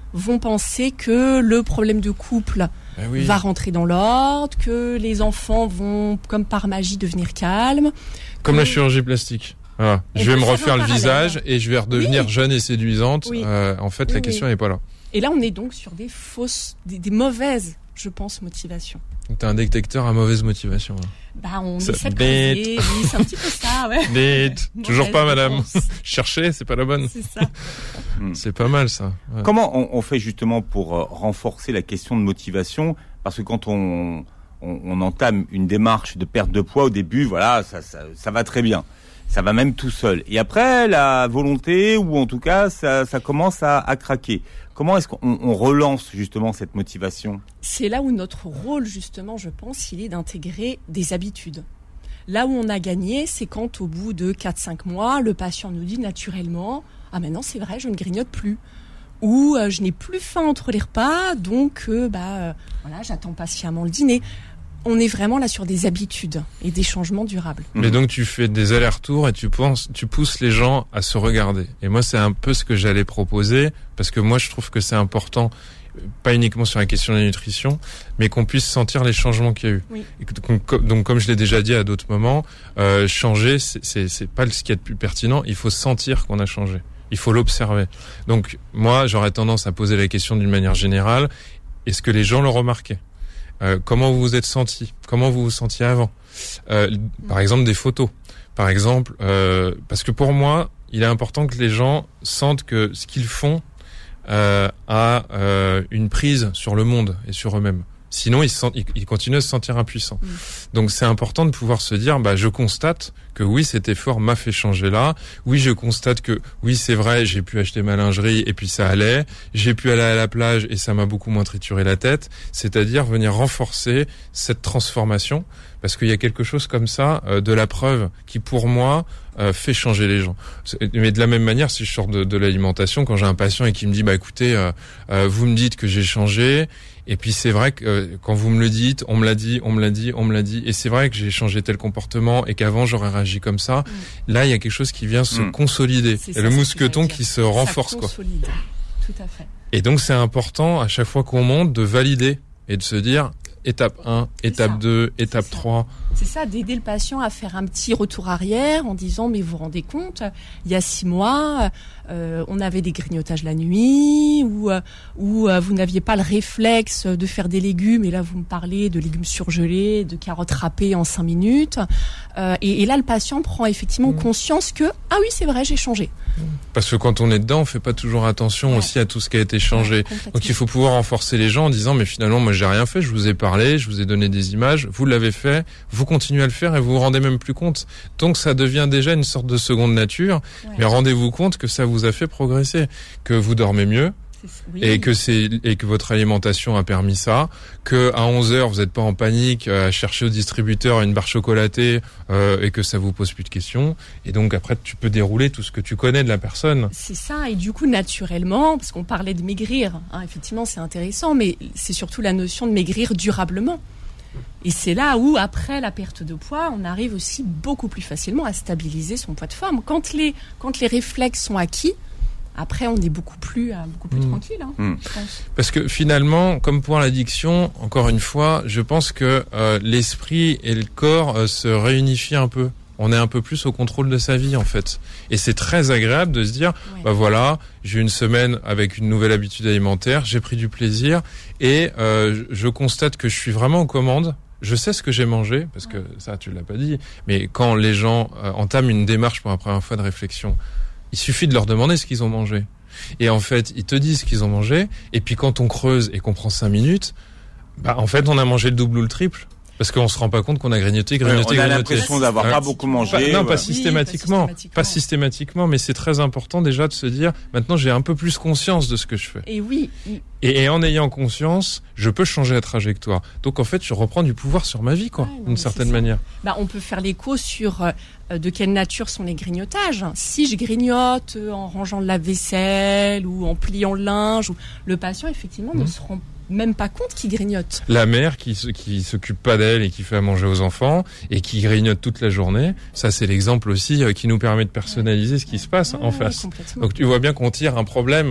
vont penser que le problème de couple
Ah oui.
va rentrer dans l'ordre, que les enfants vont, comme par magie, devenir calmes.
Comme
que...
la chirurgie plastique. Voilà.
On
Je vais
peut
me
faire
refaire
un
le
parallèle.
visage et je vais redevenir
Oui.
jeune et séduisante.
Oui.
Euh, en fait,
Oui,
la
oui.
question n'est pas là.
Et là, on est donc sur des fausses, des, des mauvaises, je pense, motivations.
Donc, t'as un détecteur à mauvaise motivation. Là.
Bah, on
Ça-
essaie de
bête.
creuser. Oui, c'est un petit peu ça, ouais.
Vite. Toujours
Mauvaise
pas, madame.
réponse.
Cherchez, c'est pas la bonne.
C'est ça.
C'est pas mal, ça. Ouais.
Comment on, on fait justement pour euh, renforcer la question de motivation? Parce que quand on, on, on entame une démarche de perte de poids au début, voilà, ça, ça, ça va très bien. Ça va même tout seul. Et après, la volonté, ou en tout cas, ça, ça commence à, à craquer. Comment est-ce qu'on on relance justement cette motivation?
C'est là où notre rôle, justement, je pense, il est d'intégrer des habitudes. Là où on a gagné, c'est quand au bout de quatre cinq mois, le patient nous dit naturellement « Ah maintenant c'est vrai, je ne grignote plus » ou euh, « Je n'ai plus faim entre les repas, donc euh, bah, euh, voilà, j'attends patiemment le dîner ». On est vraiment là sur des habitudes et des changements durables.
Mais donc tu fais des allers-retours et tu penses, tu pousses les gens à se regarder. Et moi, c'est un peu ce que j'allais proposer, parce que moi, je trouve que c'est important, pas uniquement sur la question de la nutrition, mais qu'on puisse sentir les changements qu'il y a eu.
Oui.
Et que- donc, donc, comme je l'ai déjà dit à d'autres moments, euh, changer, c'est, c'est, c'est pas ce qu'il y a de plus pertinent. Il faut sentir qu'on a changé. Il faut l'observer. Donc moi, j'aurais tendance à poser la question d'une manière générale. Est-ce que les gens l'ont remarqué? Euh, comment vous vous êtes senti? Comment vous vous sentiez avant? euh, Par exemple, des photos. Par exemple, euh, parce que pour moi, il est important que les gens sentent que ce qu'ils font euh, a euh, une prise sur le monde et sur eux-mêmes. Sinon, ils, se sentent, ils, ils continuent à se sentir impuissants.
Mmh.
Donc, c'est important de pouvoir se dire, bah, je constate que oui, cet effort m'a fait changer là. Oui, je constate que oui, c'est vrai, j'ai pu acheter ma lingerie et puis ça allait. J'ai pu aller à la plage et ça m'a beaucoup moins trituré la tête. C'est-à-dire venir renforcer cette transformation, parce qu'il y a quelque chose comme ça euh, de la preuve qui, pour moi, euh, fait changer les gens. Mais de la même manière, si je sors de, de l'alimentation, quand j'ai un patient et qui me dit, bah écoutez, euh, euh, vous me dites que j'ai changé. Et puis c'est vrai que euh, quand vous me le dites, on me l'a dit, on me l'a dit, on me l'a dit, et c'est vrai que j'ai changé tel comportement et qu'avant j'aurais réagi comme ça. Mmh. Là, il y a quelque chose qui vient se mmh. consolider.
C'est
et
ça,
le
ce
mousqueton
que
qui se renforce,
ça
quoi.
Consolide. Tout à fait.
Et donc c'est important à chaque fois qu'on monte de valider et de se dire étape un, étape deux, étape trois.
C'est ça, d'aider le patient à faire un petit retour arrière en disant, mais vous vous rendez compte, il y a six mois, euh, on avait des grignotages la nuit, ou, euh, ou euh, vous n'aviez pas le réflexe de faire des légumes, et là vous me parlez de légumes surgelés, de carottes râpées en cinq minutes. Euh, et, et là, le patient prend effectivement mmh. conscience que, ah oui, c'est vrai, j'ai changé.
Parce que quand on est dedans, on fait pas toujours attention ouais. aussi à tout ce qui a été changé. Ouais, donc il faut pouvoir renforcer les gens en disant, mais finalement, moi j'ai rien fait, je vous ai parlé, je vous ai donné des images, vous l'avez fait, vous continuez à le faire et vous vous rendez même plus compte. Donc ça devient déjà une sorte de seconde nature, ouais. mais rendez-vous compte que ça vous a fait progresser, que vous dormez mieux. Oui. Et que c'est et que votre alimentation a permis ça, que à onze heures vous n'êtes pas en panique à chercher au distributeur une barre chocolatée euh, et que ça vous pose plus de questions. Et donc après tu peux dérouler tout ce que tu connais de la personne.
C'est ça, et du coup naturellement, parce qu'on parlait de maigrir, hein, effectivement c'est intéressant, mais c'est surtout la notion de maigrir durablement. Et c'est là où, après la perte de poids, on arrive aussi beaucoup plus facilement à stabiliser son poids de forme. Quand les quand les réflexes sont acquis, après, on est beaucoup plus, beaucoup plus mmh. tranquille, hein, mmh. je pense.
Parce que finalement, comme pour l'addiction, encore une fois, je pense que euh, l'esprit et le corps euh, se réunifient un peu. On est un peu plus au contrôle de sa vie, en fait. Et c'est très agréable de se dire, ouais. bah voilà, j'ai une semaine avec une nouvelle habitude alimentaire, j'ai pris du plaisir et euh, je constate que je suis vraiment aux commandes. Je sais ce que j'ai mangé, parce que ça, tu l'as pas dit. Mais quand les gens euh, entament une démarche pour la première fois de réflexion, il suffit de leur demander ce qu'ils ont mangé. Et en fait, ils te disent ce qu'ils ont mangé. Et puis quand on creuse et qu'on prend cinq minutes, bah en fait, on a mangé le double ou le triple. Parce qu'on se rend pas compte qu'on a grignoté, grignoté, grignoté.
On a l'impression d'avoir ouais. pas beaucoup mangé.
Pas, non,
ouais.
pas, systématiquement, oui, pas systématiquement. Pas systématiquement, mais c'est très important déjà de se dire, maintenant j'ai un peu plus conscience de ce que je fais.
Et oui.
Et, et en ayant conscience, je peux changer la trajectoire. Donc en fait, je reprends du pouvoir sur ma vie, quoi, ouais, d'une certaine manière.
Bah, on peut faire l'écho sur euh, de quelle nature sont les grignotages. Si je grignote en rangeant le lave-vaisselle ou en pliant le linge, ou le patient effectivement mmh. ne se rend même pas compte qu'il grignote.
La mère qui qui s'occupe pas d'elle et qui fait à manger aux enfants et qui grignote toute la journée, ça c'est l'exemple aussi qui nous permet de personnaliser ce qui se passe
ouais,
en face.
Ouais,
donc tu vois bien qu'on tire un problème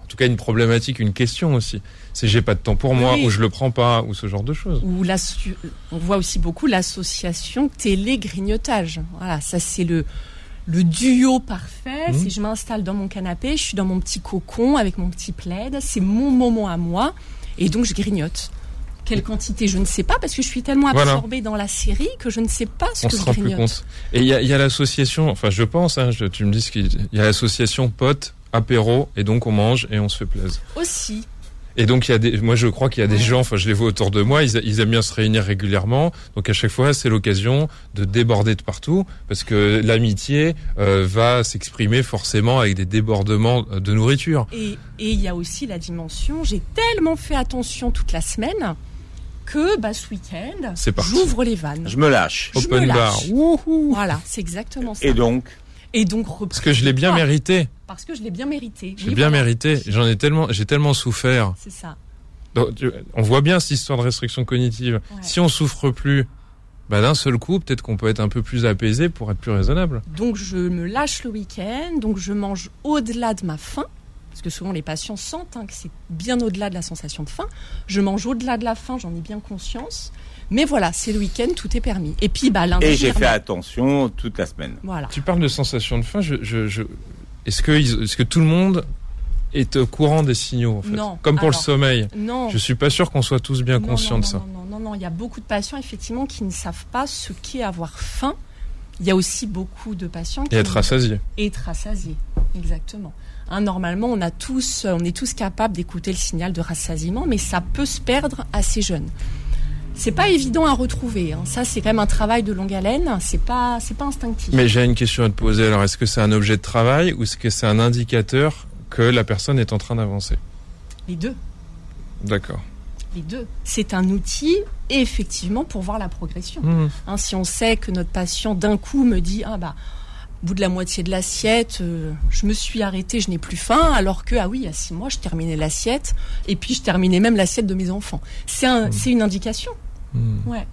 en tout cas une problématique, une question aussi. C'est j'ai pas de temps pour moi,
oui.
ou je le prends pas, ou ce genre de choses.
Ou la, on voit aussi beaucoup l'association télé-grignotage. Voilà, ça c'est le le duo parfait.
Mmh.
C'est je m'installe dans mon canapé, je suis dans mon petit cocon avec mon petit plaid, c'est mon moment à moi, et donc je grignote. Quelle quantité, je ne sais pas, parce que je suis tellement absorbée voilà. dans la série que je ne sais pas ce
on
que
se
je
rend
grignote.
Plus compte. Et il y a, y a l'association, enfin je pense, hein, je, tu me dis ce qu'il y a l'association potes, apéro, et donc on mange et on se fait plaisir.
Aussi.
Et donc il y a des, moi je crois qu'il y a des gens, enfin je les vois autour de moi, ils, ils aiment bien se réunir régulièrement. Donc à chaque fois c'est l'occasion de déborder de partout, parce que l'amitié euh, va s'exprimer forcément avec des débordements de nourriture.
Et et il y a aussi la dimension. J'ai tellement fait attention toute la semaine que bah ce week-end, j'ouvre les vannes.
Je me lâche.
Je
Open
me lâche.
bar. Wouhou.
Voilà, c'est exactement ça.
Et donc.
Et donc
parce que je l'ai bien mérité.
Parce que je l'ai bien mérité.
J'ai oui, bien voilà. mérité. J'en ai tellement, j'ai tellement souffert.
C'est ça.
Donc, on voit bien cette histoire de restriction cognitive. Ouais. Si on souffre plus, bah d'un seul coup, peut-être qu'on peut être un peu plus apaisé pour être plus raisonnable.
Donc je me lâche le week-end. Donc je mange au-delà de ma faim. Parce que souvent les patients sentent hein, que c'est bien au-delà de la sensation de faim. Je mange au-delà de la faim, j'en ai bien conscience. Mais voilà, c'est le week-end, tout est permis. Et puis, bah, lundi.
Et j'ai fait attention toute la semaine.
Voilà.
Tu parles de sensation de faim. Je, je, je... Est-ce que, est-ce que tout le monde est au courant des signaux, en fait?
Non.
Comme pour
Alors,
le sommeil.
Non.
Je suis pas sûr qu'on soit tous bien
non,
conscients
non,
de ça.
Non, non, non, non. Il y a beaucoup de patients, effectivement, qui ne savent pas ce qu'est avoir faim. Il y a aussi beaucoup de patients qui.
Et être rassasiés.
Et être rassasiés. Exactement. Hein, normalement, on a tous, on est tous capables d'écouter le signal de rassasiement, mais ça peut se perdre assez jeune. C'est pas évident à retrouver. Hein. Ça, c'est quand même un travail de longue haleine. C'est pas, c'est pas instinctif.
Mais j'ai une question à te poser. Alors, est-ce que c'est un objet de travail ou est-ce que c'est un indicateur que la personne est en train d'avancer?
Les deux.
D'accord.
Les deux. C'est un outil, effectivement, pour voir la progression.
Mmh.
Hein, si on sait que notre patient, d'un coup, me dit « Ah bah, au bout de la moitié de l'assiette, euh, je me suis arrêtée, je n'ai plus faim, alors que, ah oui, il y a six mois, je terminais l'assiette, et puis je terminais même l'assiette de mes enfants. » C'est un, mmh. c'est une indication. Mmh. Ouais.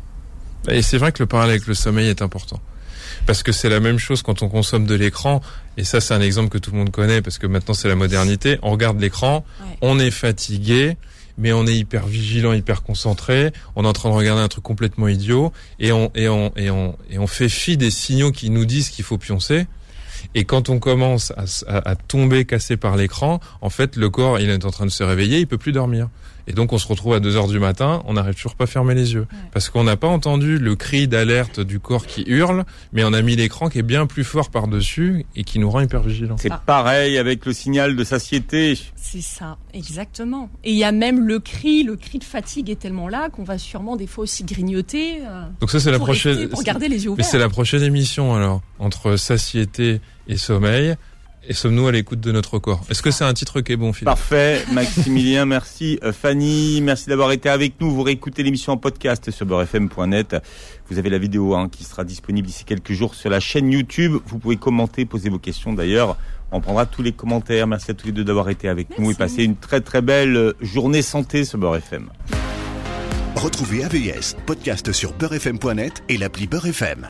Et c'est vrai que le parallèle avec le sommeil est important. Parce que c'est la même chose quand on consomme de l'écran, et ça c'est un exemple que tout le monde connaît, parce que maintenant c'est la modernité, on regarde l'écran, ouais. on est fatigué, mais on est hyper vigilant, hyper concentré, on est en train de regarder un truc complètement idiot, et on, et on, et on, et on fait fi des signaux qui nous disent qu'il faut pioncer. Et quand on commence à, à, à tomber cassé par l'écran, en fait, le corps, il est en train de se réveiller, il peut plus dormir. Et donc, on se retrouve à deux heures du matin, on n'arrive toujours pas à fermer les yeux. Ouais. Parce qu'on n'a pas entendu le cri d'alerte du corps qui hurle, mais on a mis l'écran qui est bien plus fort par-dessus et qui nous rend hyper vigilants.
C'est ah. pareil avec le signal de satiété.
C'est ça, exactement. Et il y a même le cri, le cri de fatigue est tellement là qu'on va sûrement des fois aussi grignoter. Euh,
donc ça, c'est la prochaine.
Rester, pour garder les yeux ouverts.
Mais c'est la prochaine émission, alors, entre satiété et sommeil. Et sommes-nous à l'écoute de notre corps? Est-ce que c'est un titre qui est bon, Philippe?
Parfait, Maximilien, merci. Euh, Fanny, merci d'avoir été avec nous. Vous réécoutez l'émission en podcast sur beurre f m point net. Vous avez la vidéo hein, qui sera disponible d'ici quelques jours sur la chaîne YouTube. Vous pouvez commenter, poser vos questions. D'ailleurs, on prendra tous les commentaires. Merci à tous les deux d'avoir été avec merci. nous et passer une très très belle journée santé sur Beurre F M.
Retrouvez A V S, podcast sur beurre f m point net et l'appli Beurre F M.